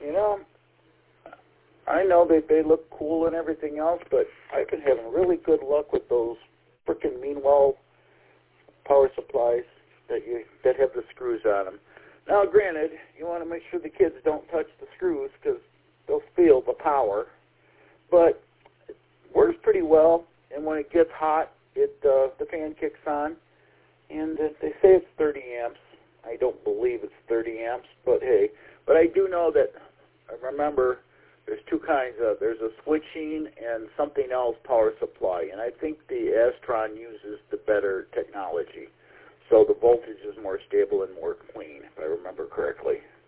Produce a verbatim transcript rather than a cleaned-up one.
You know, I know that they look cool and everything else, but I've been having really good luck with those frickin' Meanwell power supplies that you that have the screws on them. Now, granted, you want to make sure the kids don't touch the screws because they'll feel the power, but it works pretty well. And when it gets hot, it uh, the fan kicks on, and uh, they say it's thirty amps. I don't believe it's thirty amps, but hey. But I do know that, I remember, there's two kinds of, there's a switching and something else power supply, and I think the Astron uses the better technology. So the voltage is more stable and more clean, if I remember correctly.